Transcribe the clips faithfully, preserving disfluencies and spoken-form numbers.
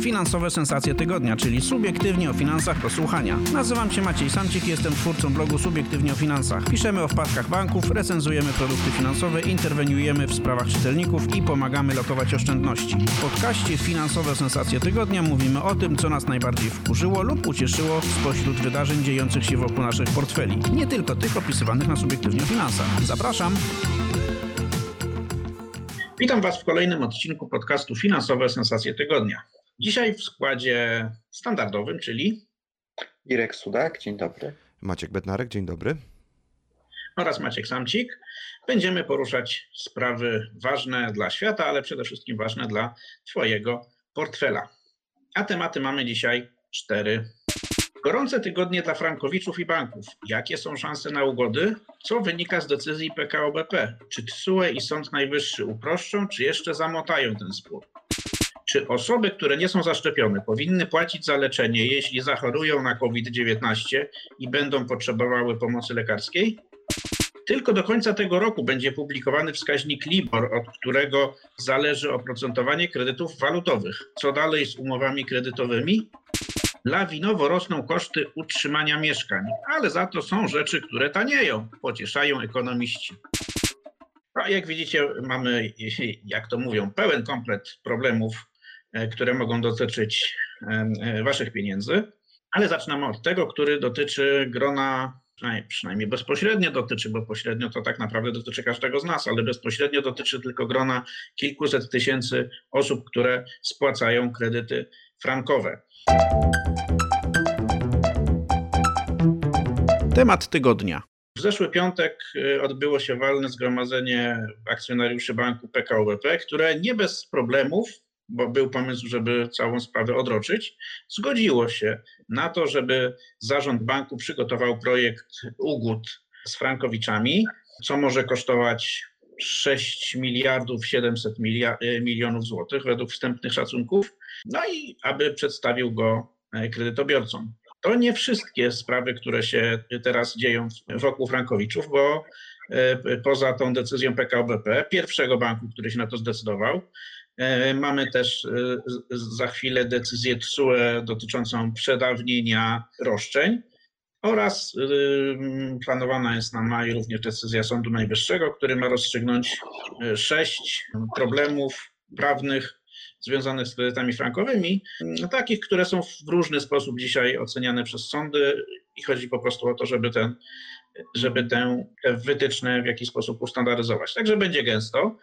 Finansowe sensacje tygodnia, czyli subiektywnie o finansach do słuchania. Nazywam się Maciej Samcik i jestem twórcą blogu Subiektywnie o finansach. Piszemy o wpadkach banków, recenzujemy produkty finansowe, interweniujemy w sprawach czytelników i pomagamy lokować oszczędności. W podcaście Finansowe sensacje tygodnia mówimy o tym, co nas najbardziej wkurzyło lub ucieszyło spośród wydarzeń dziejących się wokół naszych portfeli. Nie tylko tych opisywanych na Subiektywnie o finansach. Zapraszam! Witam Was w kolejnym odcinku podcastu Finansowe sensacje tygodnia. Dzisiaj w składzie standardowym, czyli Irek Sudak, dzień dobry. Maciek Bednarek, dzień dobry. Oraz Maciek Samcik. Będziemy poruszać sprawy ważne dla świata, ale przede wszystkim ważne dla Twojego portfela. A tematy mamy dzisiaj cztery. Gorące tygodnie dla frankowiczów i banków. Jakie są szanse na ugody? Co wynika z decyzji P K O B P? Czy T S U E i Sąd Najwyższy uproszczą, czy jeszcze zamotają ten spór? Czy osoby, które nie są zaszczepione, powinny płacić za leczenie, jeśli zachorują na COVID dziewiętnaście i będą potrzebowały pomocy lekarskiej? Tylko do końca tego roku będzie publikowany wskaźnik LIBOR, od którego zależy oprocentowanie kredytów walutowych. Co dalej z umowami kredytowymi? Lawinowo rosną koszty utrzymania mieszkań, ale za to są rzeczy, które tanieją, pocieszają ekonomiści. A jak widzicie, mamy, jak to mówią, pełen komplet problemów, które mogą dotyczyć Waszych pieniędzy, ale zaczynamy od tego, który dotyczy grona, przynajmniej bezpośrednio dotyczy, bo pośrednio to tak naprawdę dotyczy każdego z nas, ale bezpośrednio dotyczy tylko grona kilkuset tysięcy osób, które spłacają kredyty frankowe. Temat tygodnia. W zeszły piątek odbyło się walne zgromadzenie akcjonariuszy banku P K O B P, które nie bez problemów, bo był pomysł, żeby całą sprawę odroczyć, zgodziło się na to, żeby zarząd banku przygotował projekt ugód z frankowiczami, co może kosztować sześć miliardów siedemset milionów złotych według wstępnych szacunków, no i aby przedstawił go kredytobiorcom. To nie wszystkie sprawy, które się teraz dzieją wokół frankowiczów, bo poza tą decyzją P K O B P, pierwszego banku, który się na to zdecydował, mamy też za chwilę decyzję T S U E dotyczącą przedawnienia roszczeń oraz planowana jest na maj również decyzja Sądu Najwyższego, który ma rozstrzygnąć sześć problemów prawnych związanych z kredytami frankowymi, takich, które są w różny sposób dzisiaj oceniane przez sądy i chodzi po prostu o to, żeby, ten, żeby te, te wytyczne w jakiś sposób ustandaryzować. Także będzie gęsto,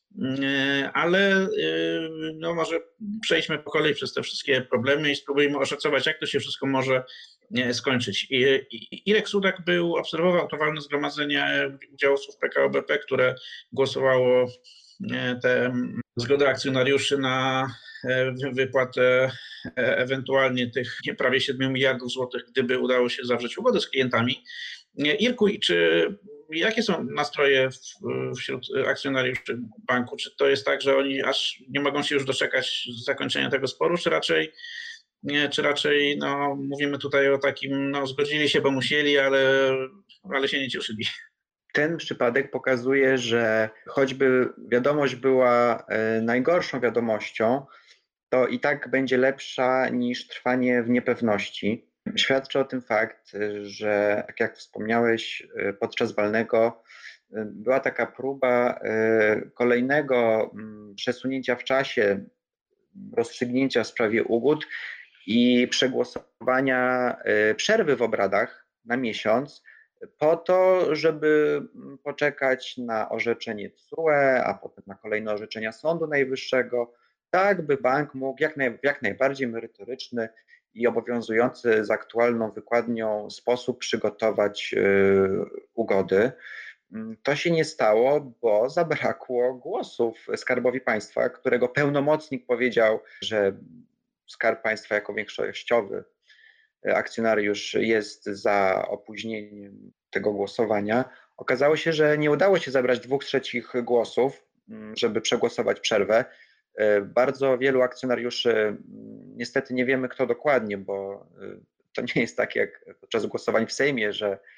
ale no może przejdźmy po kolei przez te wszystkie problemy i spróbujmy oszacować, jak to się wszystko może skończyć. Irek Sudak był, obserwował to walne zgromadzenie udziałowców P K O B P, które głosowało te zgodę akcjonariuszy na wypłatę ewentualnie tych prawie siedmiu miliardów złotych, gdyby udało się zawrzeć ugodę z klientami. Irku, czy jakie są nastroje wśród akcjonariuszy banku? Czy to jest tak, że oni aż nie mogą się już doczekać zakończenia tego sporu, czy raczej, czy raczej no, mówimy tutaj o takim, no zgodzili się, bo musieli, ale, ale się nie cieszyli? Ten przypadek pokazuje, że choćby wiadomość była najgorszą wiadomością, to i tak będzie lepsza niż trwanie w niepewności. Świadczy o tym fakt, że tak jak wspomniałeś, podczas walnego była taka próba kolejnego przesunięcia w czasie rozstrzygnięcia w sprawie ugód i przegłosowania przerwy w obradach na miesiąc, po to, żeby poczekać na orzeczenie T S U E, a potem na kolejne orzeczenia Sądu Najwyższego, tak by bank mógł jak, naj, jak najbardziej merytoryczny i obowiązujący z aktualną wykładnią sposób przygotować yy, ugody. To się nie stało, bo zabrakło głosów Skarbowi Państwa, którego pełnomocnik powiedział, że Skarb Państwa jako większościowy akcjonariusz jest za opóźnieniem tego głosowania. Okazało się, że nie udało się zebrać dwóch trzecich głosów, żeby przegłosować przerwę. Bardzo wielu akcjonariuszy, niestety nie wiemy kto dokładnie, bo to nie jest tak jak podczas głosowań w Sejmie, że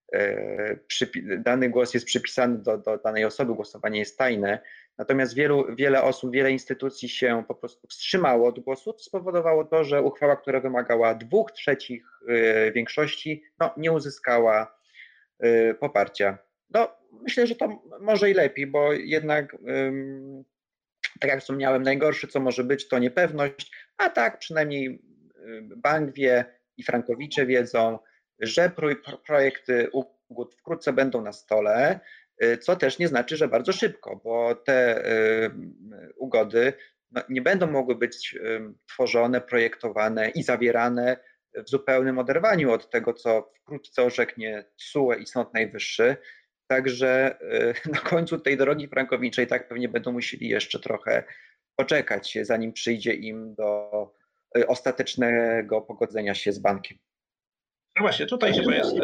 dany głos jest przypisany do, do danej osoby, głosowanie jest tajne. Natomiast wielu, wiele osób, wiele instytucji się po prostu wstrzymało od głosu, co spowodowało to, że uchwała, która wymagała dwóch trzecich większości, no, nie uzyskała poparcia. No, myślę, że to może i lepiej, bo jednak, tak jak wspomniałem, najgorsze, co może być, to niepewność, a tak przynajmniej bank wie i frankowicze wiedzą, że projekty ugód wkrótce będą na stole, co też nie znaczy, że bardzo szybko, bo te ugody no, nie będą mogły być tworzone, projektowane i zawierane w zupełnym oderwaniu od tego, co wkrótce orzeknie T S U E i Sąd Najwyższy. Także na końcu tej drogi frankowiczej tak pewnie będą musieli jeszcze trochę poczekać, zanim przyjdzie im do ostatecznego pogodzenia się z bankiem. No właśnie, tutaj chyba jest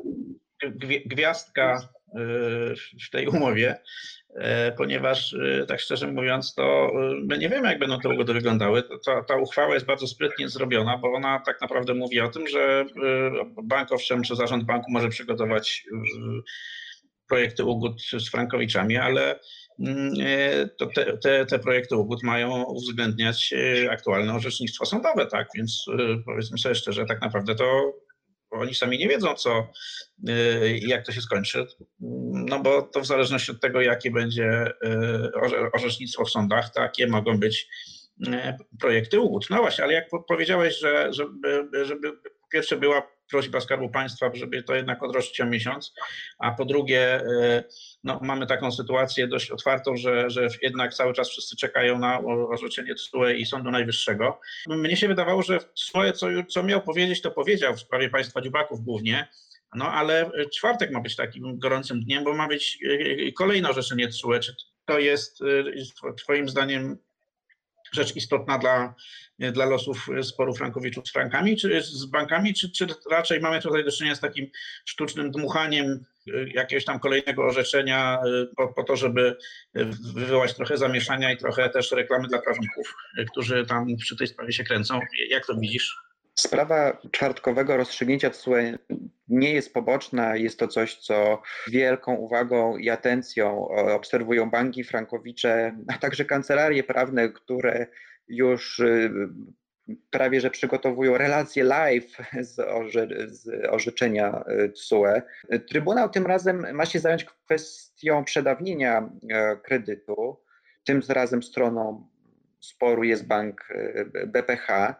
gwiazdka w tej umowie, ponieważ tak szczerze mówiąc, to my nie wiemy, jak będą te ugody wyglądały. Ta, ta uchwała jest bardzo sprytnie zrobiona, bo ona tak naprawdę mówi o tym, że bank owszem, czy zarząd banku może przygotować projekty ugód z frankowiczami, ale to te, te, te projekty ugód mają uwzględniać aktualne orzecznictwo sądowe, tak? Więc powiedzmy sobie szczerze, tak naprawdę to oni sami nie wiedzą, co, jak to się skończy, no bo to w zależności od tego, jakie będzie orzecznictwo w sądach, takie mogą być projekty ugód. No właśnie, ale jak powiedziałeś, że żeby, żeby po pierwsze była prośba Skarbu Państwa, żeby to jednak odroczyć o miesiąc, a po drugie no, mamy taką sytuację dość otwartą, że, że jednak cały czas wszyscy czekają na orzeczenie T S U E i Sądu Najwyższego. Mnie się wydawało, że T S U E co, co miał powiedzieć, to powiedział w sprawie państwa dziubaków głównie, no ale czwartek ma być takim gorącym dniem, bo ma być kolejne orzeczenie T S U E. Czy to jest twoim zdaniem rzecz istotna dla, dla losów sporu frankowiczów z frankami, czy z bankami, czy, czy raczej mamy tutaj do czynienia z takim sztucznym dmuchaniem jakiegoś tam kolejnego orzeczenia po, po to, żeby wywołać trochę zamieszania i trochę też reklamy dla prawników, którzy tam przy tej sprawie się kręcą. Jak to widzisz? Sprawa czwartkowego rozstrzygnięcia T S U E nie jest poboczna, jest to coś, co z wielką uwagą i atencją obserwują banki, frankowicze, a także kancelarie prawne, które już prawie że przygotowują relacje live z, orze, z orzeczenia T S U E. Trybunał tym razem ma się zająć kwestią przedawnienia kredytu. Tym razem stroną sporu jest bank B P H.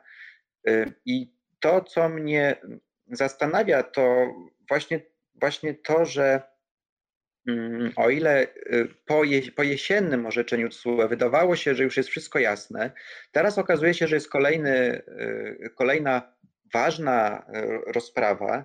I to, co mnie zastanawia, to właśnie, właśnie to, że o ile po, je, po jesiennym orzeczeniu T S U E wydawało się, że już jest wszystko jasne, teraz okazuje się, że jest kolejny, kolejna ważna rozprawa.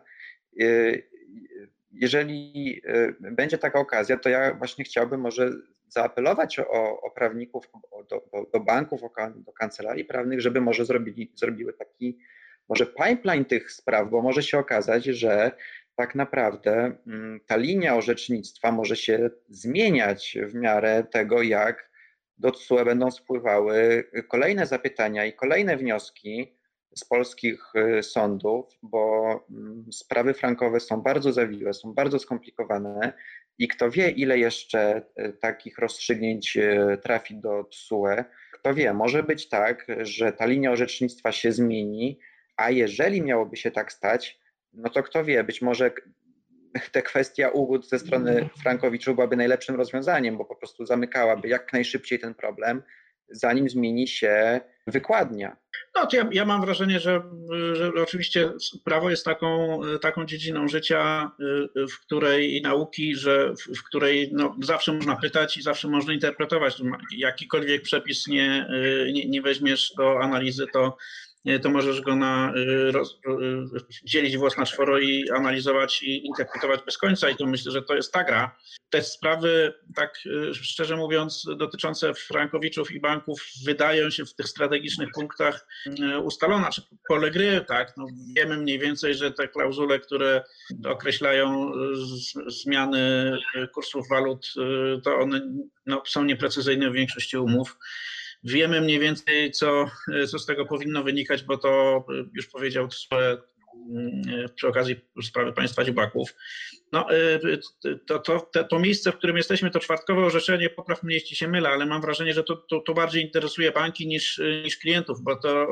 Jeżeli będzie taka okazja, to ja właśnie chciałbym może zaapelować o, o prawników, o, do, do banków, o, do kancelarii prawnych, żeby może zrobili, zrobiły taki może pipeline tych spraw, bo może się okazać, że tak naprawdę ta linia orzecznictwa może się zmieniać w miarę tego, jak do T S U E będą spływały kolejne zapytania i kolejne wnioski z polskich sądów, bo sprawy frankowe są bardzo zawiłe, są bardzo skomplikowane i kto wie, ile jeszcze takich rozstrzygnięć trafi do T S U E. Kto wie, może być tak, że ta linia orzecznictwa się zmieni, a jeżeli miałoby się tak stać, no to kto wie, być może ta kwestia ugód ze strony frankowiczów byłaby najlepszym rozwiązaniem, bo po prostu zamykałaby jak najszybciej ten problem, zanim zmieni się wykładnia. No to ja, ja mam wrażenie, że, że oczywiście prawo jest taką, taką dziedziną życia, w której i nauki, że w, w której no, zawsze można pytać i zawsze można interpretować. Jakikolwiek przepis nie, nie, nie weźmiesz do analizy, to to możesz go na, roz, dzielić włos na czworo i analizować i interpretować bez końca i to myślę, że to jest ta gra. Te sprawy, tak szczerze mówiąc, dotyczące frankowiczów i banków wydają się w tych strategicznych punktach ustalone, czy pole gry, tak, no wiemy mniej więcej, że te klauzule, które określają zmiany kursów walut, to one no, są nieprecyzyjne w większości umów. Wiemy mniej więcej, co, co z tego powinno wynikać, bo to już powiedział przy okazji sprawy państwa dziubaków. No, to, to, to, to miejsce, w którym jesteśmy, to czwartkowe orzeczenie, popraw mnie, jeśli się mylę, ale mam wrażenie, że to, to, to bardziej interesuje banki niż, niż klientów, bo to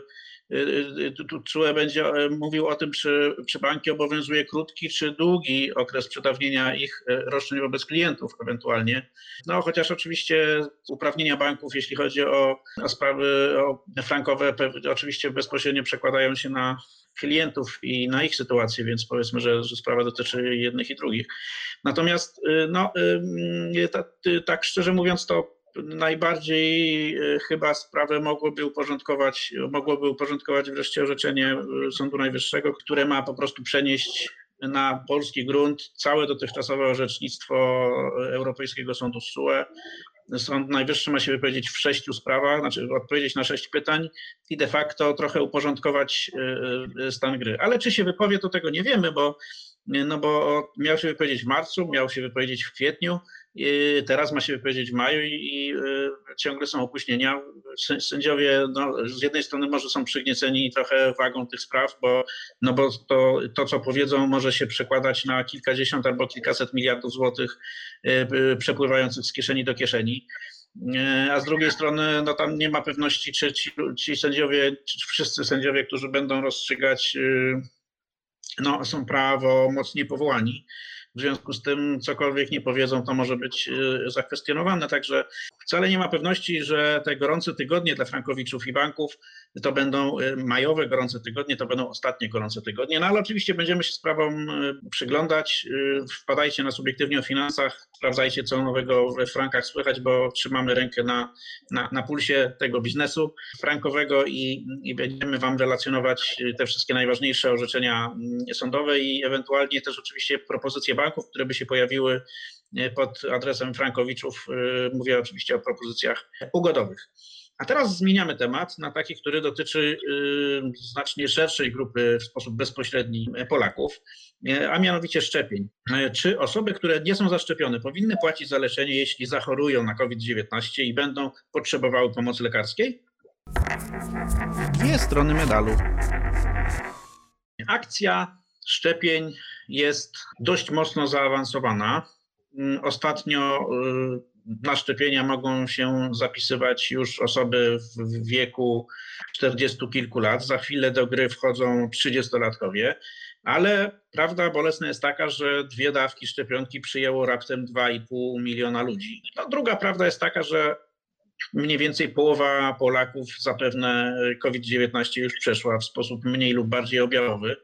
tu C U E będzie mówił o tym, czy, czy banki obowiązuje krótki czy długi okres przedawnienia ich roszczeń wobec klientów ewentualnie. No chociaż oczywiście uprawnienia banków, jeśli chodzi o, o sprawy o frankowe, oczywiście bezpośrednio przekładają się na klientów i na ich sytuację, więc powiedzmy, że, że sprawa dotyczy jednych i drugich. Natomiast no, tak, tak szczerze mówiąc, to najbardziej chyba sprawę mogłoby uporządkować, mogłoby uporządkować wreszcie orzeczenie Sądu Najwyższego, które ma po prostu przenieść na polski grunt całe dotychczasowe orzecznictwo Europejskiego Sądu z C U E. Sąd Najwyższy ma się wypowiedzieć w sześciu sprawach, znaczy odpowiedzieć na sześć pytań i de facto trochę uporządkować stan gry. Ale czy się wypowie, to tego nie wiemy, bo, no bo miał się wypowiedzieć w marcu, miał się wypowiedzieć w kwietniu, teraz ma się wypowiedzieć w maju i, i ciągle są opóźnienia. Sędziowie no, z jednej strony może są przygnieceni trochę wagą tych spraw, bo, no bo to, to, co powiedzą, może się przekładać na kilkadziesiąt albo kilkaset miliardów złotych przepływających z kieszeni do kieszeni. A z drugiej strony no, tam nie ma pewności, czy ci, ci sędziowie, czy wszyscy sędziowie, którzy będą rozstrzygać, no, są prawomocnie powołani. W związku z tym cokolwiek nie powiedzą, to może być zakwestionowane. Także wcale nie ma pewności, że te gorące tygodnie dla frankowiczów i banków to będą majowe gorące tygodnie, to będą ostatnie gorące tygodnie. No ale oczywiście będziemy się sprawom przyglądać. Wpadajcie na Subiektywnie o Finansach, sprawdzajcie, co nowego we frankach słychać, bo trzymamy rękę na, na, na pulsie tego biznesu frankowego i, i będziemy wam relacjonować te wszystkie najważniejsze orzeczenia sądowe i ewentualnie też oczywiście propozycje banków, które by się pojawiły pod adresem frankowiczów. Mówię oczywiście o propozycjach ugodowych. A teraz zmieniamy temat na taki, który dotyczy znacznie szerszej grupy w sposób bezpośredni Polaków, a mianowicie szczepień. Czy osoby, które nie są zaszczepione, powinny płacić za leczenie, jeśli zachorują na COVID dziewiętnaście i będą potrzebowały pomocy lekarskiej? Dwie strony medalu. Akcja szczepień jest dość mocno zaawansowana. Ostatnio na szczepienia mogą się zapisywać już osoby w wieku czterdziestu kilku lat. Za chwilę do gry wchodzą trzydziestolatkowie, ale prawda bolesna jest taka, że dwie dawki szczepionki przyjęło raptem dwa i pół miliona ludzi. No, druga prawda jest taka, że mniej więcej połowa Polaków zapewne COVID dziewiętnaście już przeszła w sposób mniej lub bardziej objawowy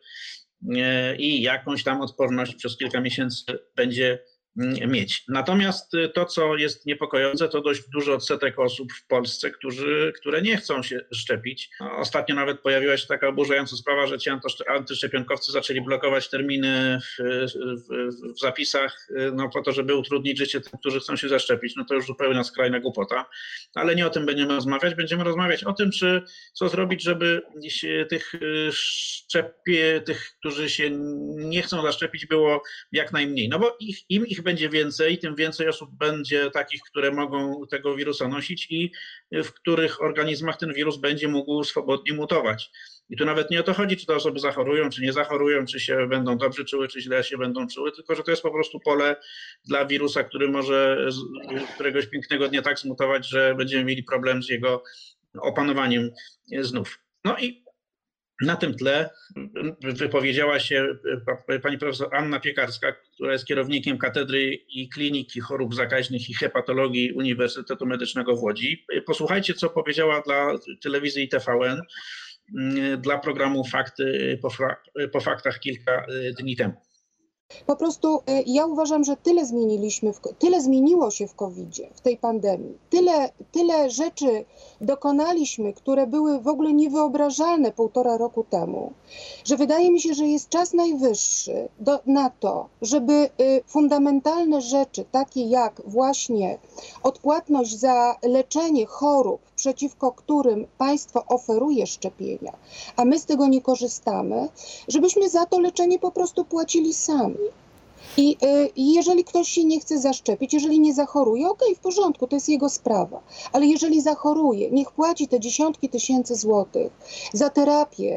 i jakąś tam odporność przez kilka miesięcy będzie mieć. Natomiast to, co jest niepokojące, to dość duży odsetek osób w Polsce, którzy, które nie chcą się szczepić. Ostatnio nawet pojawiła się taka oburzająca sprawa, że ci antyszczepionkowcy zaczęli blokować terminy w, w, w zapisach, no po to, żeby utrudnić życie tym, którzy chcą się zaszczepić. No to już zupełnie skrajna głupota. Ale nie o tym będziemy rozmawiać. Będziemy rozmawiać o tym, czy co zrobić, żeby tych szczepie, tych, którzy się nie chcą zaszczepić, było jak najmniej. No bo ich, im ich będzie więcej, tym więcej osób będzie takich, które mogą tego wirusa nosić i w których organizmach ten wirus będzie mógł swobodnie mutować. I tu nawet nie o to chodzi, czy te osoby zachorują, czy nie zachorują, czy się będą dobrze czuły, czy źle się będą czuły, tylko że to jest po prostu pole dla wirusa, który może któregoś pięknego dnia tak zmutować, że będziemy mieli problem z jego opanowaniem znów. No i na tym tle wypowiedziała się pani profesor Anna Piekarska, która jest kierownikiem Katedry i Kliniki Chorób Zakaźnych i Hepatologii Uniwersytetu Medycznego w Łodzi. Posłuchajcie, co powiedziała dla telewizji T V N, dla programu Fakty po, po faktach kilka dni temu. Po prostu ja uważam, że tyle zmieniliśmy, w, tyle zmieniło się w kowidzie, w tej pandemii. Tyle, tyle rzeczy dokonaliśmy, które były w ogóle niewyobrażalne półtora roku temu, że wydaje mi się, że jest czas najwyższy do, na to, żeby y, fundamentalne rzeczy, takie jak właśnie odpłatność za leczenie chorób, przeciwko którym państwo oferuje szczepienia, a my z tego nie korzystamy, żebyśmy za to leczenie po prostu płacili sami. I y, jeżeli ktoś się nie chce zaszczepić, jeżeli nie zachoruje, okej, w porządku, to jest jego sprawa. Ale jeżeli zachoruje, niech płaci te dziesiątki tysięcy złotych za terapię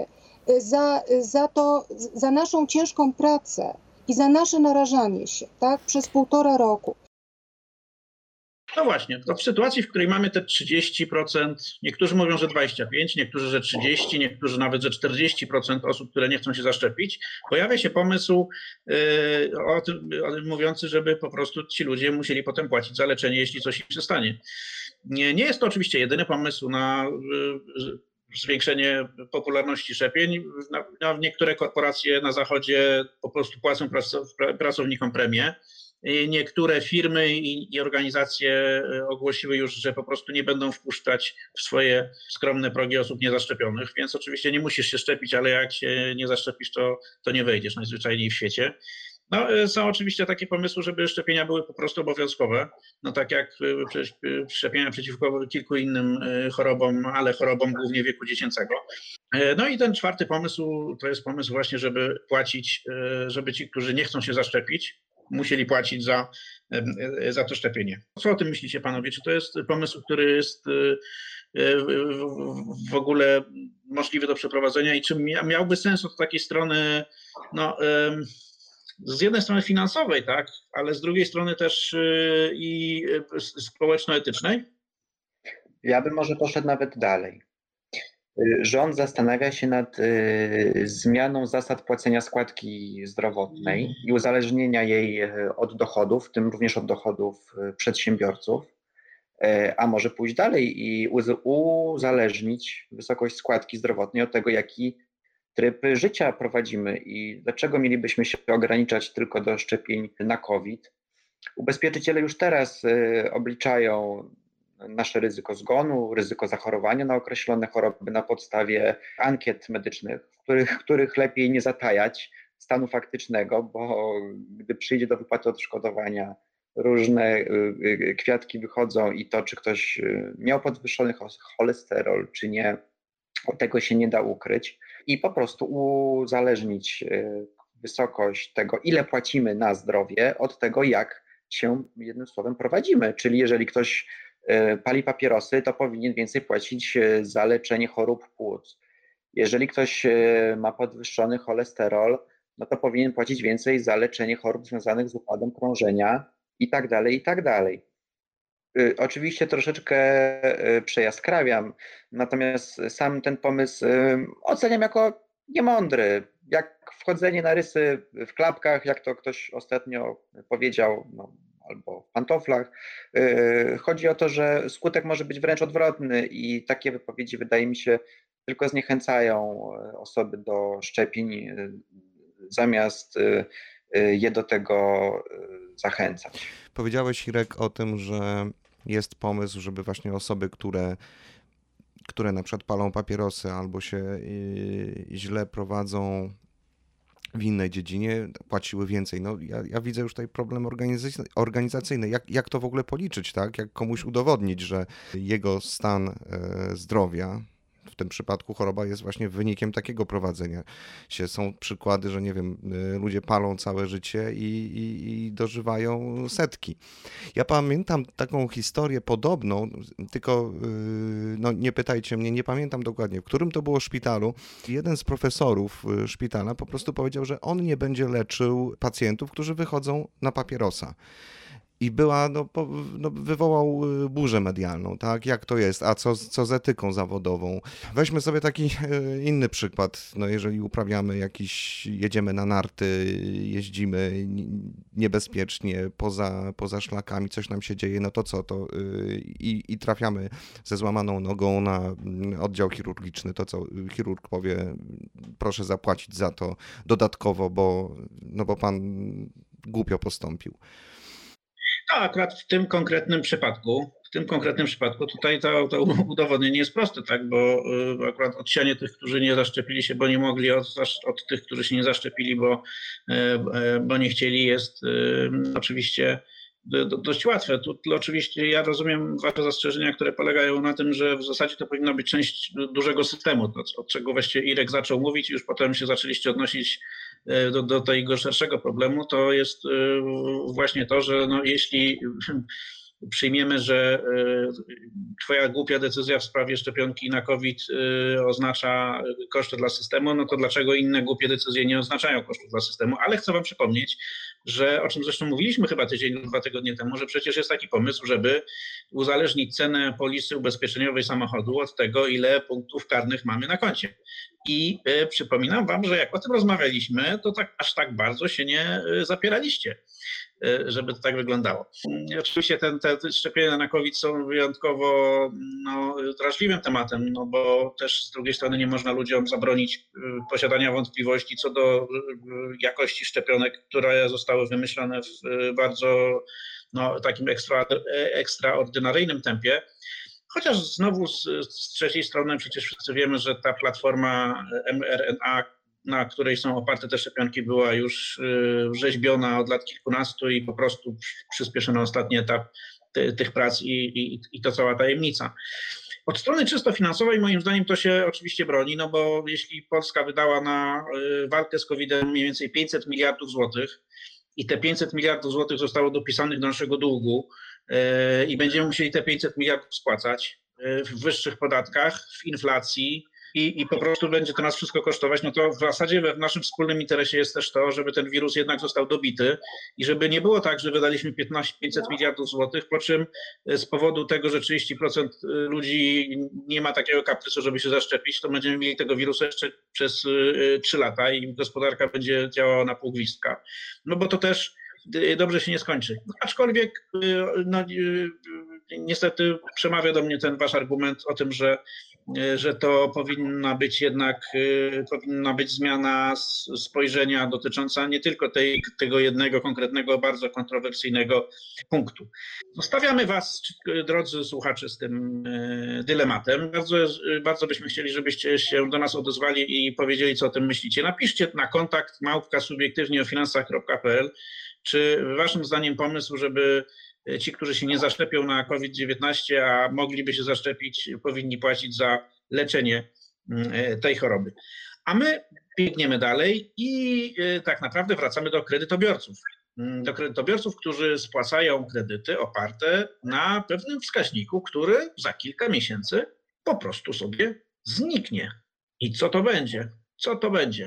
za, za to, za naszą ciężką pracę i za nasze narażanie się, tak, przez półtora roku. No właśnie, to w sytuacji, w której mamy te trzydzieści procent, niektórzy mówią, że dwadzieścia pięć procent, niektórzy, że trzydzieści procent, niektórzy nawet, że czterdzieści procent osób, które nie chcą się zaszczepić, pojawia się pomysł yy, o tym, o tym mówiący, żeby po prostu ci ludzie musieli potem płacić za leczenie, jeśli coś im się stanie. Nie, nie jest to oczywiście jedyny pomysł na yy, zwiększenie popularności szczepień. Na, na niektóre korporacje na Zachodzie po prostu płacą pracownikom premie. Niektóre firmy i, i organizacje ogłosiły już, że po prostu nie będą wpuszczać w swoje skromne progi osób niezaszczepionych, więc oczywiście nie musisz się szczepić, ale jak się nie zaszczepisz, to, to nie wejdziesz najzwyczajniej w świecie. No, są oczywiście takie pomysły, żeby szczepienia były po prostu obowiązkowe, no tak jak szczepienia przeciwko kilku innym chorobom, ale chorobom głównie wieku dziecięcego. No i ten czwarty pomysł to jest pomysł właśnie, żeby płacić, żeby ci, którzy nie chcą się zaszczepić, musieli płacić za, za to szczepienie. Co o tym myślicie, panowie? Czy to jest pomysł, który jest w ogóle możliwy do przeprowadzenia i czy miałby sens od takiej strony, no, z jednej strony finansowej, tak, ale z drugiej strony też i społeczno-etycznej? Ja bym może poszedł nawet dalej. Rząd zastanawia się nad y, zmianą zasad płacenia składki zdrowotnej i uzależnienia jej od dochodów, w tym również od dochodów przedsiębiorców, y, a może pójść dalej i uz, uzależnić wysokość składki zdrowotnej od tego, jaki tryb życia prowadzimy i dlaczego mielibyśmy się ograniczać tylko do szczepień na COVID. Ubezpieczyciele już teraz y, obliczają nasze ryzyko zgonu, ryzyko zachorowania na określone choroby na podstawie ankiet medycznych, w których, których lepiej nie zatajać stanu faktycznego, bo gdy przyjdzie do wypłaty odszkodowania, różne kwiatki wychodzą i to, czy ktoś miał podwyższony cholesterol, czy nie, od tego się nie da ukryć i po prostu uzależnić wysokość tego, ile płacimy na zdrowie, od tego, jak się jednym słowem prowadzimy. Czyli jeżeli ktoś pali papierosy, to powinien więcej płacić za leczenie chorób płuc. Jeżeli ktoś ma podwyższony cholesterol, no to powinien płacić więcej za leczenie chorób związanych z układem krążenia i tak dalej, i tak dalej. Oczywiście troszeczkę przejaskrawiam, natomiast sam ten pomysł oceniam jako niemądry. Jak wchodzenie na rysy w klapkach, jak to ktoś ostatnio powiedział, no, albo w pantoflach. Chodzi o to, że skutek może być wręcz odwrotny i takie wypowiedzi, wydaje mi się, tylko zniechęcają osoby do szczepień, zamiast je do tego zachęcać. Powiedziałeś, Irek, o tym, że jest pomysł, żeby właśnie osoby, które, które na przykład palą papierosy albo się źle prowadzą w innej dziedzinie, płaciły więcej. No, ja, ja widzę już tutaj problem organizacyjny. organizacyjny. Jak, jak to w ogóle policzyć, tak? Jak komuś udowodnić, że jego stan e, zdrowia, w tym przypadku choroba, jest właśnie wynikiem takiego prowadzenia się. Są przykłady, że nie wiem, ludzie palą całe życie i, i, i dożywają setki. Ja pamiętam taką historię podobną, tylko no, nie pytajcie mnie, nie pamiętam dokładnie, w którym to było szpitalu. Jeden z profesorów szpitala po prostu powiedział, że on nie będzie leczył pacjentów, którzy wychodzą na papierosa. I była, no, po, no, wywołał burzę medialną, tak? Jak to jest? A co, co z etyką zawodową? Weźmy sobie taki inny przykład. No, jeżeli uprawiamy jakiś, jedziemy na narty, jeździmy niebezpiecznie poza, poza szlakami, coś nam się dzieje, no to co? To, i, i trafiamy ze złamaną nogą na oddział chirurgiczny, to co chirurg powie, proszę zapłacić za to dodatkowo, bo, no bo pan głupio postąpił. No, akurat w tym konkretnym przypadku, w tym konkretnym przypadku tutaj to, to udowodnienie jest proste, tak, bo akurat odsianie tych, którzy nie zaszczepili się, bo nie mogli, od, od tych, którzy się nie zaszczepili, bo, bo nie chcieli, jest oczywiście dość łatwe. Tu oczywiście ja rozumiem wasze zastrzeżenia, które polegają na tym, że w zasadzie to powinna być część dużego systemu, od czego właściwie Irek zaczął mówić i już potem się zaczęliście odnosić do, do tego szerszego problemu, to jest właśnie to, że no jeśli przyjmiemy, że twoja głupia decyzja w sprawie szczepionki na COVID oznacza koszty dla systemu, no to dlaczego inne głupie decyzje nie oznaczają kosztów dla systemu? Ale chcę wam przypomnieć, że o czym zresztą mówiliśmy chyba tydzień lub dwa tygodnie temu, że przecież jest taki pomysł, żeby uzależnić cenę polisy ubezpieczeniowej samochodu od tego, ile punktów karnych mamy na koncie. I y, przypominam wam, że jak o tym rozmawialiśmy, to tak aż tak bardzo się nie y, zapieraliście, y, żeby to tak wyglądało. Y, oczywiście ten, te szczepienia na COVID są wyjątkowo no, drażliwym tematem, no bo też z drugiej strony nie można ludziom zabronić y, posiadania wątpliwości co do y, jakości szczepionek, które zostały wymyślone w y, bardzo no, takim ekstra, ekstraordynaryjnym tempie. Chociaż znowu z, z trzeciej strony przecież wszyscy wiemy, że ta platforma em R N A, na której są oparte te szczepionki, była już rzeźbiona od lat kilkunastu i po prostu przyspieszono ostatni etap ty, tych prac i, i, i to cała tajemnica. Od strony czysto finansowej moim zdaniem to się oczywiście broni, no bo jeśli Polska wydała na walkę z kowidem mniej więcej pięćset miliardów złotych i te pięćset miliardów złotych zostało dopisanych do naszego długu, i będziemy musieli te pięćset miliardów spłacać w wyższych podatkach, w inflacji i, i po prostu będzie to nas wszystko kosztować, no to w zasadzie w naszym wspólnym interesie jest też to, żeby ten wirus jednak został dobity i żeby nie było tak, że wydaliśmy piętnaście, pięćset miliardów złotych, po czym z powodu tego, że trzydzieści procent ludzi nie ma takiego kaprysu, żeby się zaszczepić, to będziemy mieli tego wirusa jeszcze przez trzy lata i gospodarka będzie działała na pół gwizdka. No bo to też dobrze się nie skończy. Aczkolwiek no, niestety przemawia do mnie ten wasz argument o tym, że, że to powinna być jednak powinna być zmiana spojrzenia dotycząca nie tylko tej, tego jednego konkretnego, bardzo kontrowersyjnego punktu. Zostawiamy was, drodzy słuchacze, z tym dylematem. Bardzo, bardzo byśmy chcieli, żebyście się do nas odezwali i powiedzieli, co o tym myślicie. Napiszcie na kontakt małpka subiektywnie o finansach kropka p l. Czy waszym zdaniem pomysł, żeby ci, którzy się nie zaszczepią na COVID dziewiętnaście, a mogliby się zaszczepić, powinni płacić za leczenie tej choroby? A my biegniemy dalej i tak naprawdę wracamy do kredytobiorców. Do kredytobiorców, którzy spłacają kredyty oparte na pewnym wskaźniku, który za kilka miesięcy po prostu sobie zniknie. I co to będzie? Co to będzie?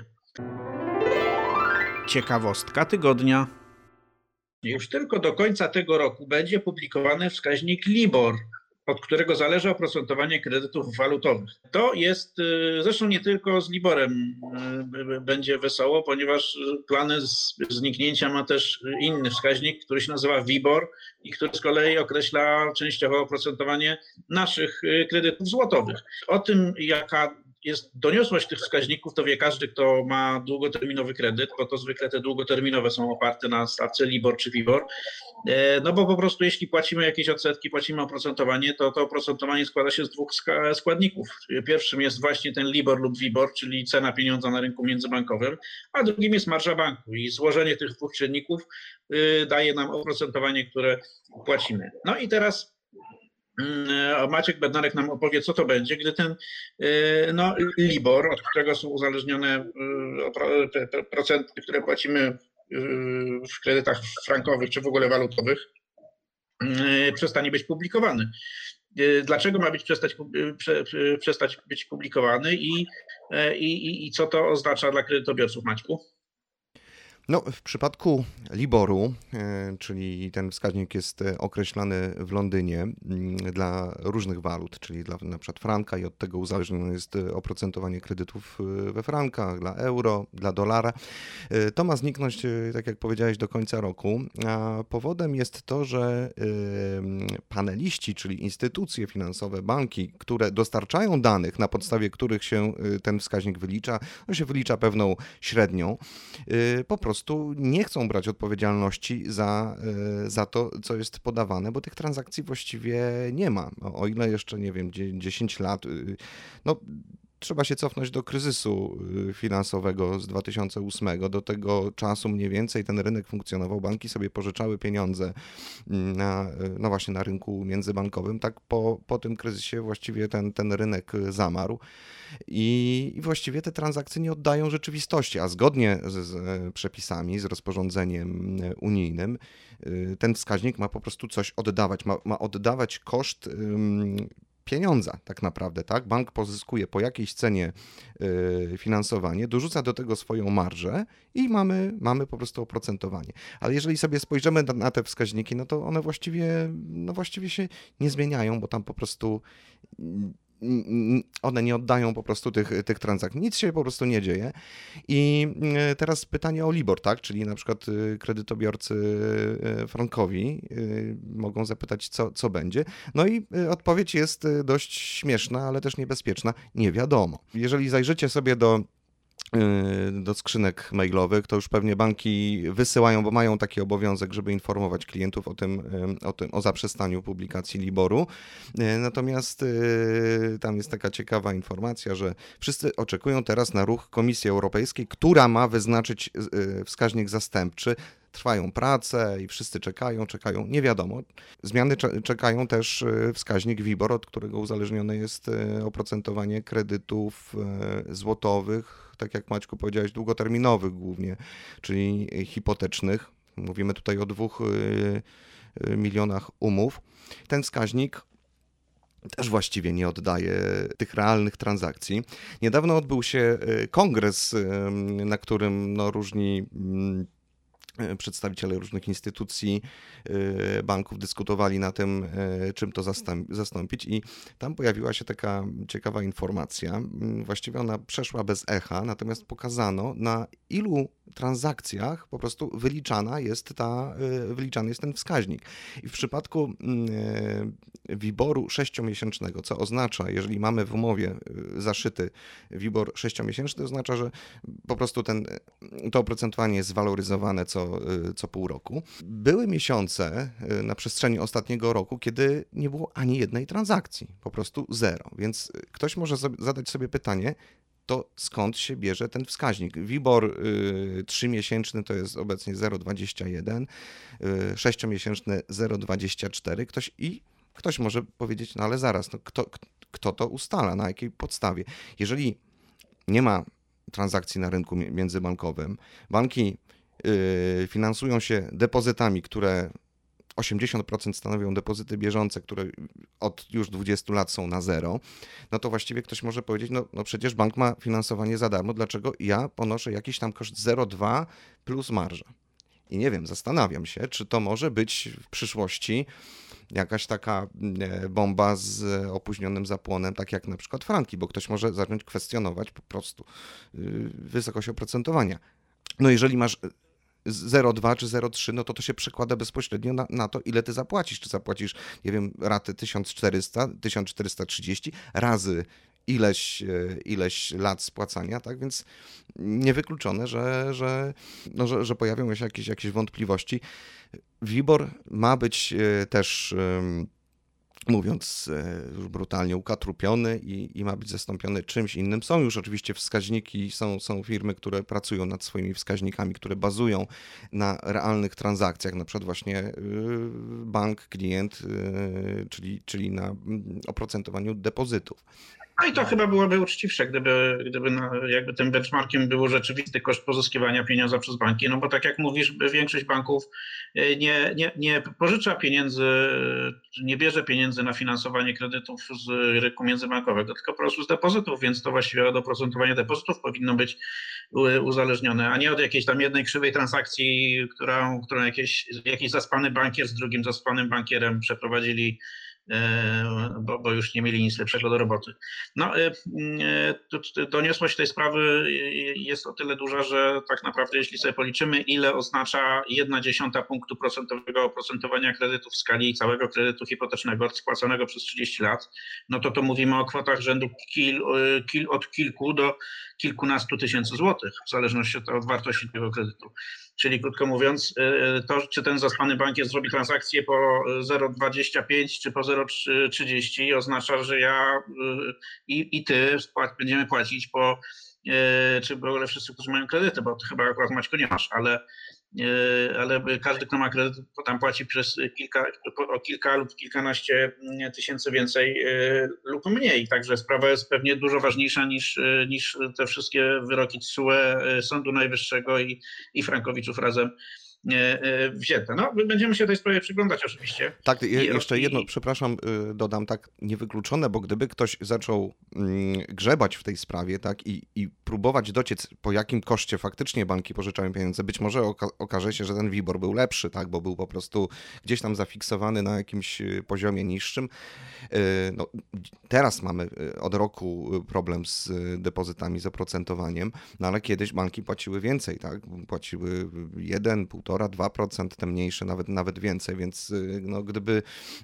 Ciekawostka tygodnia. Już tylko do końca tego roku będzie publikowany wskaźnik LIBOR, od którego zależy oprocentowanie kredytów walutowych. To jest, zresztą nie tylko z LIBORem będzie wesoło, ponieważ plany zniknięcia ma też inny wskaźnik, który się nazywa WIBOR i który z kolei określa częściowo oprocentowanie naszych kredytów złotowych. O tym, jaka jest doniosłość tych wskaźników, to wie każdy, kto ma długoterminowy kredyt, bo to zwykle te długoterminowe są oparte na stawce LIBOR czy WIBOR. No bo po prostu jeśli płacimy jakieś odsetki, płacimy oprocentowanie, to to oprocentowanie składa się z dwóch składników. Pierwszym jest właśnie ten LIBOR lub WIBOR, czyli cena pieniądza na rynku międzybankowym, a drugim jest marża banku i złożenie tych dwóch czynników daje nam oprocentowanie, które płacimy. No i teraz Maciek Bednarek nam opowie, co to będzie, gdy ten no, LIBOR, od którego są uzależnione procenty, które płacimy w kredytach frankowych czy w ogóle walutowych, przestanie być publikowany. Dlaczego ma być przestać, prze, przestać być publikowany i, i, i co to oznacza dla kredytobiorców, Maćku? No, w przypadku LIBOR-u, czyli ten wskaźnik jest określany w Londynie dla różnych walut, czyli dla na przykład franka i od tego uzależnione jest oprocentowanie kredytów we frankach, dla euro, dla dolara. To ma zniknąć, tak jak powiedziałeś, do końca roku, a powodem jest to, że paneliści, czyli instytucje finansowe, banki, które dostarczają danych, na podstawie których się ten wskaźnik wylicza, on się wylicza pewną średnią, po prostu nie chcą brać odpowiedzialności za, za to, co jest podawane, bo tych transakcji właściwie nie ma. O ile jeszcze, nie wiem, dziesięć lat, no trzeba się cofnąć do kryzysu finansowego z dwa tysiące ósmego. Do tego czasu mniej więcej ten rynek funkcjonował. Banki sobie pożyczały pieniądze na, no właśnie na rynku międzybankowym. Tak po, po tym kryzysie właściwie ten, ten rynek zamarł i, i właściwie te transakcje nie oddają rzeczywistości, a zgodnie z, z przepisami, z rozporządzeniem unijnym, ten wskaźnik ma po prostu coś oddawać, ma, ma oddawać koszt pieniądza tak naprawdę, tak? Bank pozyskuje po jakiejś cenie y, finansowanie, dorzuca do tego swoją marżę i mamy, mamy po prostu oprocentowanie. Ale jeżeli sobie spojrzymy na, na te wskaźniki, no to one właściwie, no właściwie się nie zmieniają, bo tam po prostu one nie oddają po prostu tych, tych transakcji. Nic się po prostu nie dzieje. I teraz pytanie o LIBOR, tak? Czyli na przykład kredytobiorcy frankowi mogą zapytać, co, co będzie. No i odpowiedź jest dość śmieszna, ale też niebezpieczna. Nie wiadomo. Jeżeli zajrzycie sobie do do skrzynek mailowych, to już pewnie banki wysyłają, bo mają taki obowiązek, żeby informować klientów o tym, o tym, o zaprzestaniu publikacji LIBOR-u. Natomiast tam jest taka ciekawa informacja, że wszyscy oczekują teraz na ruch Komisji Europejskiej, która ma wyznaczyć wskaźnik zastępczy. Trwają prace i wszyscy czekają, czekają, nie wiadomo. Zmiany czekają też wskaźnik WIBOR, od którego uzależnione jest oprocentowanie kredytów złotowych, tak jak Maćku powiedziałeś, długoterminowych głównie, czyli hipotecznych. Mówimy tutaj o dwóch milionach umów. Ten wskaźnik też właściwie nie oddaje tych realnych transakcji. Niedawno odbył się kongres, na którym no, różni przedstawiciele różnych instytucji, banków dyskutowali na tym, czym to zastąpić i tam pojawiła się taka ciekawa informacja. Właściwie ona przeszła bez echa, natomiast pokazano, na ilu transakcjach po prostu wyliczana jest ta, wyliczany jest ten wskaźnik. I w przypadku WIBOR-u sześciomiesięcznego, co oznacza, jeżeli mamy w umowie zaszyty WIBOR sześciomiesięczny, to oznacza, że po prostu ten, to oprocentowanie jest zwaloryzowane co co pół roku. Były miesiące na przestrzeni ostatniego roku, kiedy nie było ani jednej transakcji, po prostu zero. Więc ktoś może zadać sobie pytanie, to skąd się bierze ten wskaźnik? WIBOR trzymiesięczny to jest obecnie zero przecinek dwadzieścia jeden, sześciomiesięczny zero przecinek dwadzieścia cztery. Ktoś i ktoś może powiedzieć, no ale zaraz, no kto, kto to ustala, na jakiej podstawie? Jeżeli nie ma transakcji na rynku międzybankowym, banki finansują się depozytami, które osiemdziesiąt procent stanowią depozyty bieżące, które od już dwudziestu lat są na zero, no to właściwie ktoś może powiedzieć, no, no przecież bank ma finansowanie za darmo, dlaczego ja ponoszę jakiś tam koszt zero przecinek dwa plus marża? I nie wiem, zastanawiam się, czy to może być w przyszłości jakaś taka bomba z opóźnionym zapłonem, tak jak na przykład franki, bo ktoś może zacząć kwestionować po prostu wysokość oprocentowania. No jeżeli masz zero przecinek dwa czy zero przecinek trzy, no to to się przekłada bezpośrednio na, na to, ile ty zapłacisz. Czy zapłacisz, nie wiem, ratę tysiąc czterysta, tysiąc czterysta trzydzieści razy ileś, ileś lat spłacania, tak? Więc niewykluczone, że, że, no, że, że pojawią się jakieś, jakieś wątpliwości. WIBOR ma być też, mówiąc już brutalnie, ukatrupiony i, i ma być zastąpiony czymś innym. Są już oczywiście wskaźniki, są, są firmy, które pracują nad swoimi wskaźnikami, które bazują na realnych transakcjach, na przykład właśnie bank, klient, czyli, czyli na oprocentowaniu depozytów. No i to chyba byłoby uczciwsze, gdyby, gdyby no, jakby tym benchmarkiem był rzeczywisty koszt pozyskiwania pieniądza przez banki, no bo tak jak mówisz, większość banków nie, nie, nie pożycza pieniędzy, nie bierze pieniędzy na finansowanie kredytów z rynku międzybankowego, tylko po prostu z depozytów, więc to właściwie od oprocentowania depozytów powinno być uzależnione, a nie od jakiejś tam jednej krzywej transakcji, którą, którą jakieś, jakiś zaspany bankier z drugim zaspanym bankierem przeprowadzili, Bo, bo już nie mieli nic lepszego do roboty. No, doniosłość tej sprawy jest o tyle duża, że tak naprawdę jeśli sobie policzymy, ile oznacza jedna dziesiąta punktu procentowego oprocentowania kredytu w skali całego kredytu hipotecznego spłaconego przez trzydzieści lat, no to to mówimy o kwotach rzędu kil, kil, od kilku do kilkunastu tysięcy złotych, w zależności od, od wartości tego kredytu. Czyli krótko mówiąc, to czy ten zaspany bankier zrobi transakcję po zero przecinek dwadzieścia pięć czy po zero przecinek trzydzieści oznacza, że ja i, i ty będziemy płacić po, czy w ogóle wszyscy, którzy mają kredyty, bo ty chyba akurat Maćko nie masz, ale ale każdy, kto ma kredyt, tam płaci przez kilka, o kilka lub kilkanaście tysięcy więcej lub mniej. Także sprawa jest pewnie dużo ważniejsza niż, niż te wszystkie wyroki T S U E, Sądu Najwyższego i, i Frankowiczów razem wzięte. No, będziemy się tej sprawie przyglądać oczywiście. Tak, I, jeszcze jedno, przepraszam, dodam, tak niewykluczone, bo gdyby ktoś zaczął grzebać w tej sprawie, tak, i, i próbować dociec, po jakim koszcie faktycznie banki pożyczają pieniądze, być może oka- okaże się, że ten WIBOR był lepszy, tak, bo był po prostu gdzieś tam zafiksowany na jakimś poziomie niższym. No, teraz mamy od roku problem z depozytami, z oprocentowaniem, no ale kiedyś banki płaciły więcej, tak, płaciły jeden, półtora, dwa procent, te mniejsze, nawet, nawet więcej, więc no, gdyby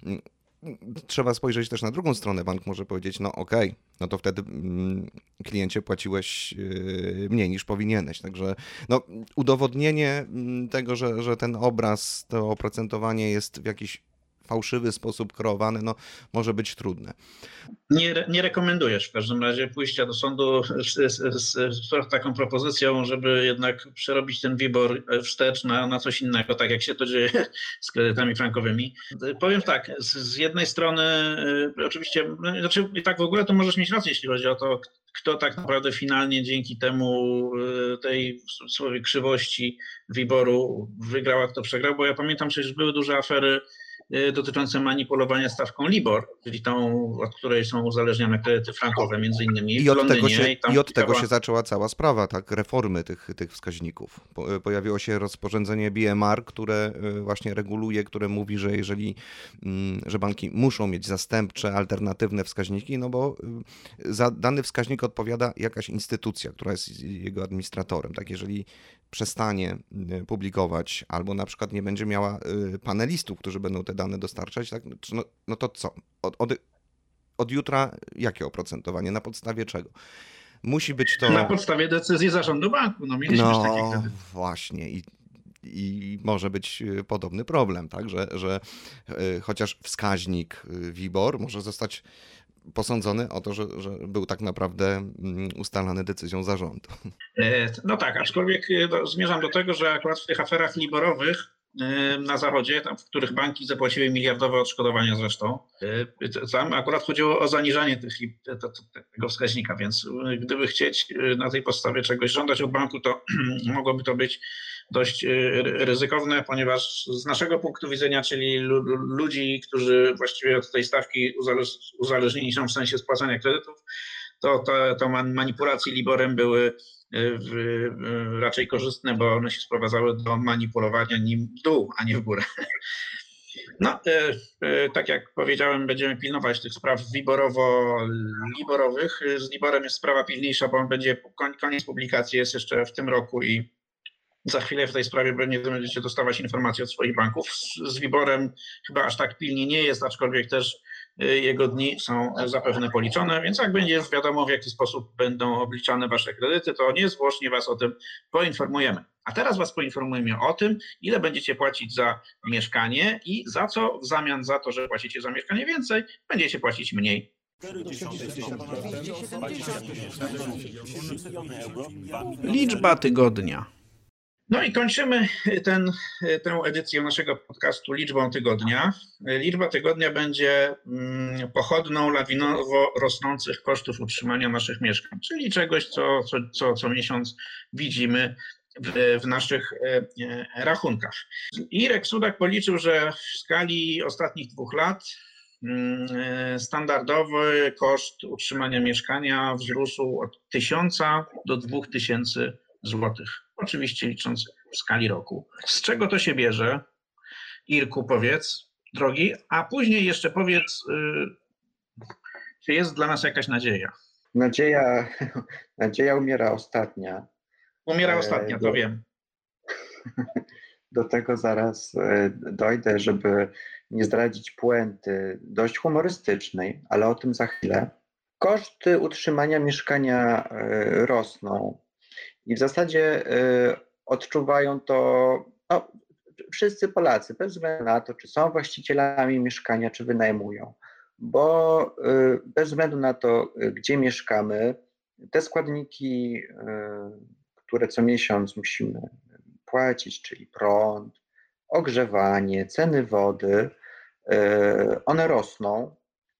trzeba spojrzeć też na drugą stronę, bank może powiedzieć, no okej, okay, no to wtedy kliencie płaciłeś mniej niż powinieneś, także no, udowodnienie tego, że, że ten obraz, to oprocentowanie jest w jakiś fałszywy sposób kreowane, no może być trudne. Nie, nie rekomendujesz w każdym razie pójścia do sądu z, z, z, z taką propozycją, żeby jednak przerobić ten WIBOR wstecz na, na coś innego, tak jak się to dzieje z kredytami frankowymi. Powiem tak, z, z jednej strony y, oczywiście, znaczy i tak w ogóle to możesz mieć rację, jeśli chodzi o to, kto tak naprawdę finalnie dzięki temu y, tej w słowie krzywości WIBOR-u wygrał, a kto przegrał, bo ja pamiętam, że już były duże afery dotyczące manipulowania stawką LIBOR, czyli tą, od której są uzależnione kredyty frankowe między innymi I od, Londynie, tego, się, i tam i od kilka... tego się zaczęła cała sprawa, tak, reformy tych, tych wskaźników. Po, pojawiło się rozporządzenie B M R, które właśnie reguluje, które mówi, że jeżeli, że banki muszą mieć zastępcze, alternatywne wskaźniki, no bo za dany wskaźnik odpowiada jakaś instytucja, która jest jego administratorem, tak, jeżeli przestanie publikować albo na przykład nie będzie miała panelistów, którzy będą te dane dostarczać, tak, no, no to co? Od, od, od jutra jakie oprocentowanie? Na podstawie czego? Musi być to... Na podstawie decyzji zarządu banku. No mieliśmy no, takie kredyty. właśnie. I, I może być podobny problem, tak, że, że chociaż wskaźnik WIBOR może zostać posądzony o to, że, że był tak naprawdę ustalany decyzją zarządu. No tak, aczkolwiek do, zmierzam do tego, że akurat w tych aferach liborowych na Zachodzie, tam, w których banki zapłaciły miliardowe odszkodowania zresztą, tam akurat chodziło o zaniżanie tych, tego wskaźnika, więc gdyby chcieć na tej podstawie czegoś żądać od banku, to mogłoby to być dość ryzykowne, ponieważ z naszego punktu widzenia, czyli ludzi, którzy właściwie od tej stawki uzależnieni są w sensie spłacania kredytów, to, to, to manipulacje liborem były w, w, raczej korzystne, bo one się sprowadzały do manipulowania nim w dół, a nie w górę. No, e, e, tak jak powiedziałem, będziemy pilnować tych spraw wiborowo-liborowych. Z liborem jest sprawa pilniejsza, bo on będzie, koniec publikacji jest jeszcze w tym roku i za chwilę w tej sprawie będziecie dostawać informacje od swoich banków. Z, z wiborem chyba aż tak pilnie nie jest, aczkolwiek też jego dni są zapewne policzone, więc jak będzie już wiadomo, w jaki sposób będą obliczane wasze kredyty, to niezwłocznie was o tym poinformujemy. A teraz was poinformujemy o tym, ile będziecie płacić za mieszkanie i za co w zamian za to, że płacicie za mieszkanie więcej, będziecie płacić mniej. Liczba tygodnia. No i kończymy ten, tę edycję naszego podcastu liczbą tygodnia. Liczba tygodnia będzie pochodną lawinowo rosnących kosztów utrzymania naszych mieszkań, czyli czegoś, co, co, co, co miesiąc widzimy w, w naszych rachunkach. Irek Sudak policzył, że w skali ostatnich dwóch lat standardowy koszt utrzymania mieszkania wzrósł od tysiąca do dwóch tysięcy złotych. Oczywiście licząc w skali roku. Z czego to się bierze? Irku, powiedz, drogi, a później jeszcze powiedz, czy jest dla nas jakaś nadzieja? Nadzieja, nadzieja umiera ostatnia. Umiera ostatnia, to do, wiem. Do tego zaraz dojdę, żeby nie zdradzić puenty dość humorystycznej, ale o tym za chwilę. Koszty utrzymania mieszkania rosną. I w zasadzie odczuwają to no, wszyscy Polacy, bez względu na to, czy są właścicielami mieszkania, czy wynajmują. Bo bez względu na to, gdzie mieszkamy, te składniki, które co miesiąc musimy płacić, czyli prąd, ogrzewanie, ceny wody, one rosną.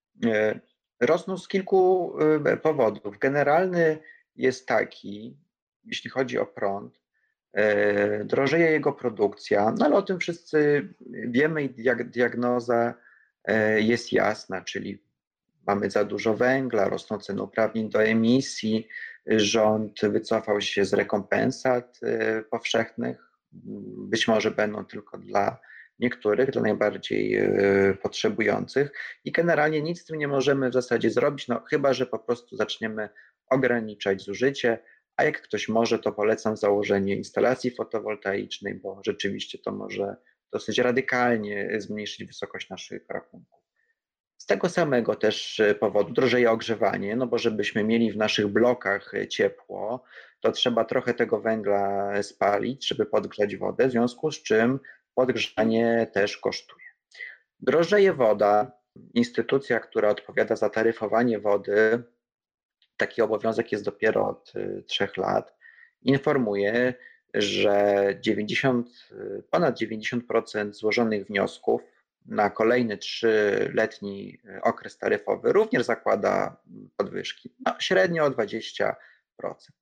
Rosną z kilku powodów. Generalny jest taki, jeśli chodzi o prąd, drożeje jego produkcja, no ale o tym wszyscy wiemy i diagnoza jest jasna, czyli mamy za dużo węgla, rosną ceny uprawnień do emisji, rząd wycofał się z rekompensat powszechnych, być może będą tylko dla niektórych, dla najbardziej potrzebujących i generalnie nic z tym nie możemy w zasadzie zrobić, no chyba że po prostu zaczniemy ograniczać zużycie, a jak ktoś może, to polecam założenie instalacji fotowoltaicznej, bo rzeczywiście to może dosyć radykalnie zmniejszyć wysokość naszych rachunków. Z tego samego też powodu drożeje ogrzewanie, no bo żebyśmy mieli w naszych blokach ciepło, to trzeba trochę tego węgla spalić, żeby podgrzać wodę, w związku z czym podgrzanie też kosztuje. Drożeje woda, instytucja, która odpowiada za taryfowanie wody, taki obowiązek jest dopiero od trzech lat, informuje, że dziewięćdziesiąt, ponad dziewięćdziesiąt procent złożonych wniosków na kolejny trzyletni okres taryfowy również zakłada podwyżki, no, średnio o dwadzieścia procent.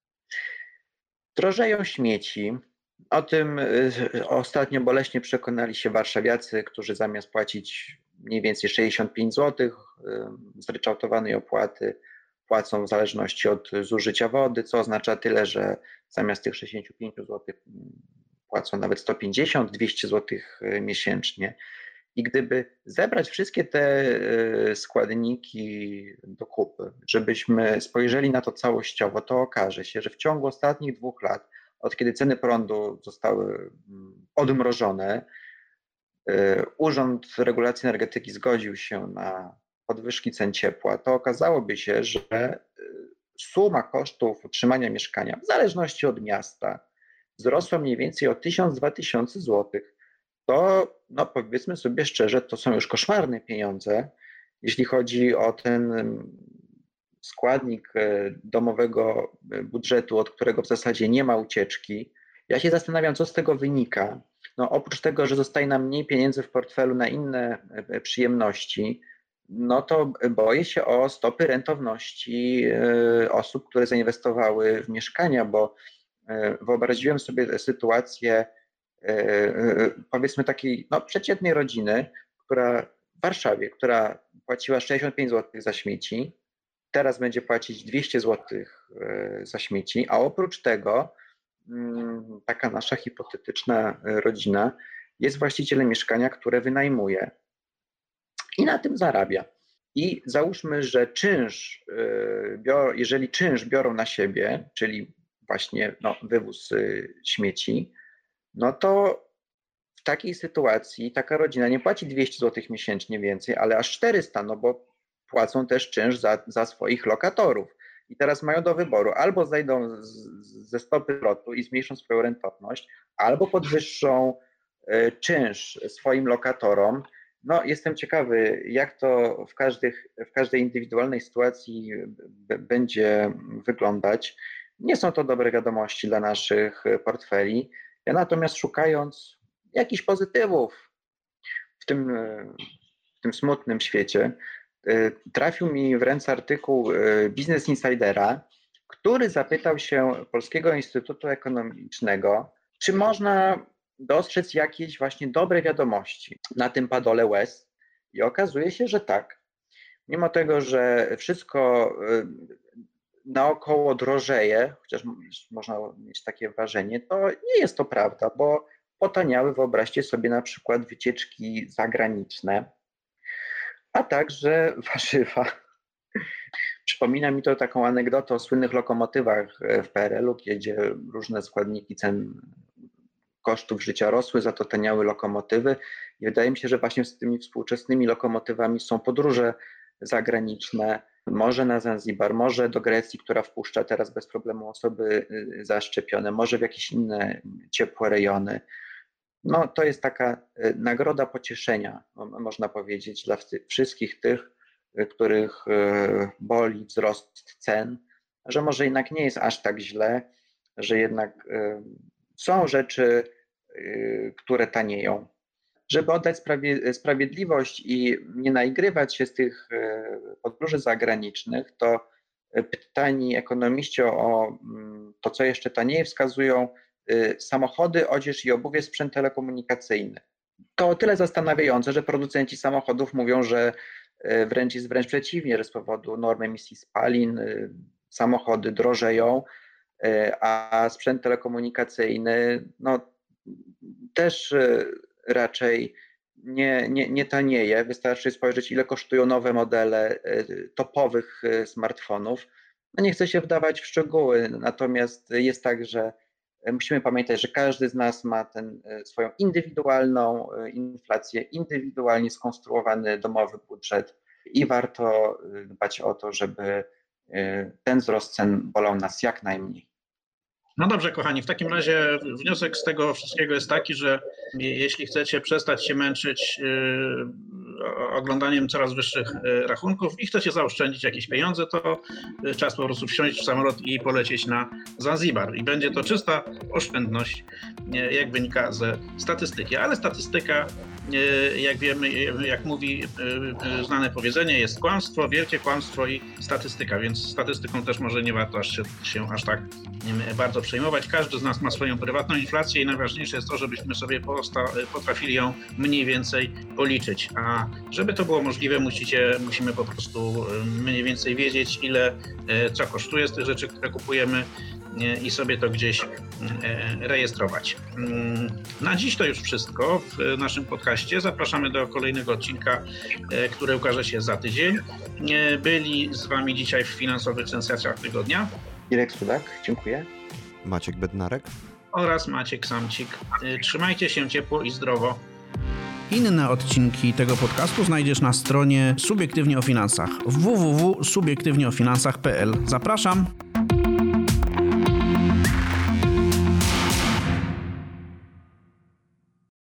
Drożeją śmieci. O tym ostatnio boleśnie przekonali się warszawiacy, którzy zamiast płacić mniej więcej sześćdziesiąt pięć złotych zryczałtowanej opłaty płacą w zależności od zużycia wody, co oznacza tyle, że zamiast tych sześćdziesięciu pięciu złotych płacą nawet sto pięćdziesiąt do dwustu złotych miesięcznie. I gdyby zebrać wszystkie te składniki do kupy, żebyśmy spojrzeli na to całościowo, to okaże się, że w ciągu ostatnich dwóch lat, od kiedy ceny prądu zostały odmrożone, Urząd Regulacji Energetyki zgodził się na podwyżki cen ciepła, to okazałoby się, że suma kosztów utrzymania mieszkania w zależności od miasta wzrosła mniej więcej o tysiąc do dwóch tysięcy złotych. To no powiedzmy sobie szczerze, to są już koszmarne pieniądze, jeśli chodzi o ten składnik domowego budżetu, od którego w zasadzie nie ma ucieczki. Ja się zastanawiam, co z tego wynika. No, oprócz tego, że zostaje nam mniej pieniędzy w portfelu na inne przyjemności, no to boję się o stopy rentowności osób, które zainwestowały w mieszkania, bo wyobraziłem sobie sytuację powiedzmy takiej no, przeciętnej rodziny, która w Warszawie, która płaciła sześćdziesiąt pięć złotych za śmieci, teraz będzie płacić dwieście złotych za śmieci, a oprócz tego taka nasza hipotetyczna rodzina jest właścicielem mieszkania, które wynajmuje i na tym zarabia. I załóżmy, że czynsz, jeżeli czynsz biorą na siebie, czyli właśnie no, wywóz śmieci, no to w takiej sytuacji taka rodzina nie płaci dwieście złotych miesięcznie więcej, ale aż czterysta, no bo płacą też czynsz za, za swoich lokatorów. I teraz mają do wyboru, albo zejdą z, ze stopy zwrotu i zmniejszą swoją rentowność, albo podwyższą y, czynsz swoim lokatorom. No, jestem ciekawy, jak to w, każdych, w każdej indywidualnej sytuacji b, będzie wyglądać. Nie są to dobre wiadomości dla naszych portfeli. Ja natomiast szukając jakichś pozytywów w tym, w tym smutnym świecie, trafił mi w ręce artykuł Business Insidera, który zapytał się Polskiego Instytutu Ekonomicznego, czy można dostrzec jakieś właśnie dobre wiadomości na tym padole łez. I okazuje się, że tak. Mimo tego, że wszystko naokoło drożeje, chociaż można mieć takie wrażenie, to nie jest to prawda, bo potaniały, wyobraźcie sobie, na przykład wycieczki zagraniczne, a także warzywa. Przypomina mi to taką anegdotę o słynnych lokomotywach w P R L-u, gdzie różne składniki cen kosztów życia rosły, za to taniały lokomotywy. I wydaje mi się, że właśnie z tymi współczesnymi lokomotywami są podróże zagraniczne. może na Zanzibar, może do Grecji, która wpuszcza teraz bez problemu osoby zaszczepione, może w jakieś inne ciepłe rejony. No, to jest taka nagroda pocieszenia, można powiedzieć, dla wszystkich tych, których boli wzrost cen, że może jednak nie jest aż tak źle, że jednak są rzeczy, które tanieją. Żeby oddać sprawie, sprawiedliwość i nie naigrywać się z tych podróży zagranicznych, to pytani ekonomiści o to, co jeszcze taniej, wskazują samochody, odzież i obuwie, sprzęt telekomunikacyjny. To o tyle zastanawiające, że producenci samochodów mówią, że wręcz jest wręcz przeciwnie, że z powodu norm emisji spalin samochody drożeją, a sprzęt telekomunikacyjny no, też raczej nie, nie, nie tanieje. Wystarczy spojrzeć, ile kosztują nowe modele topowych smartfonów. No nie chcę się wdawać w szczegóły, natomiast jest tak, że musimy pamiętać, że każdy z nas ma ten, swoją indywidualną inflację, indywidualnie skonstruowany domowy budżet i warto dbać o to, żeby ten wzrost cen bolał nas jak najmniej. No dobrze, kochani, w takim razie wniosek z tego wszystkiego jest taki, że jeśli chcecie przestać się męczyć oglądaniem coraz wyższych rachunków i chcecie zaoszczędzić jakieś pieniądze, to czas po prostu wsiąść w samolot i polecieć na Zanzibar. I będzie to czysta oszczędność, jak wynika ze statystyki. Ale statystyka, jak wiemy, jak mówi znane powiedzenie, jest kłamstwo, wielkie kłamstwo i statystyka, więc statystyką też może nie warto aż się, się aż tak bardzo przejmować. Każdy z nas ma swoją prywatną inflację i najważniejsze jest to, żebyśmy sobie potrafili ją mniej więcej policzyć. A żeby to było możliwe, musicie, musimy po prostu mniej więcej wiedzieć, ile, co kosztuje z tych rzeczy, które kupujemy i sobie to gdzieś rejestrować. Na dziś to już wszystko w naszym podcaście. Zapraszamy do kolejnego odcinka, który ukaże się za tydzień. Byli z Wami dzisiaj w Finansowych Sensacjach Tygodnia Irek Sudak, dziękuję. Maciek Bednarek oraz Maciek Samcik. Trzymajcie się ciepło i zdrowo. Inne odcinki tego podcastu znajdziesz na stronie Subiektywnie o Finansach w w w kropka subiektywnie o finansach kropka p l. Zapraszam!